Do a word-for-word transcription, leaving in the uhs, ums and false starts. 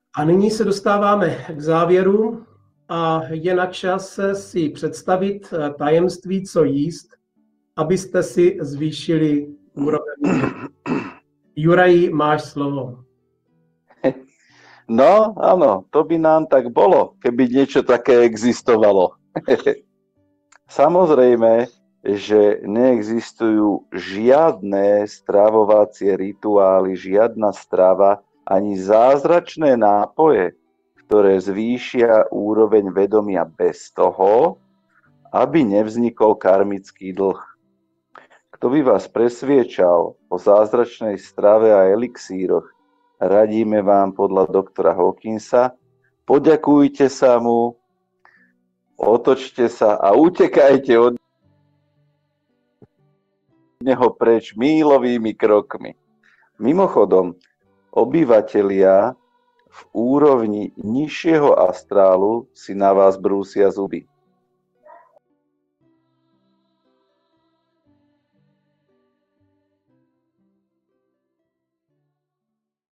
A nyní se dostáváme k závěru a je na čase si představit tajemství, co jíst, abyste si zvýšili úroveň. Juraj, máš slovo. No, áno, to by nám tak bolo, keby niečo také existovalo. Samozrejme, že neexistujú žiadne stravovacie rituály, žiadna strava, ani zázračné nápoje, ktoré zvýšia úroveň vedomia bez toho, aby nevznikol karmický dlh. Kto by vás presviečal o zázračnej strave a elixíroch, radíme vám podľa doktora Hawkinsa, poďakujte sa mu, otočte sa a utekajte od neho preč mílovými krokmi. Mimochodom, obyvatelia v úrovni nižšieho astrálu si na vás brúsia zuby.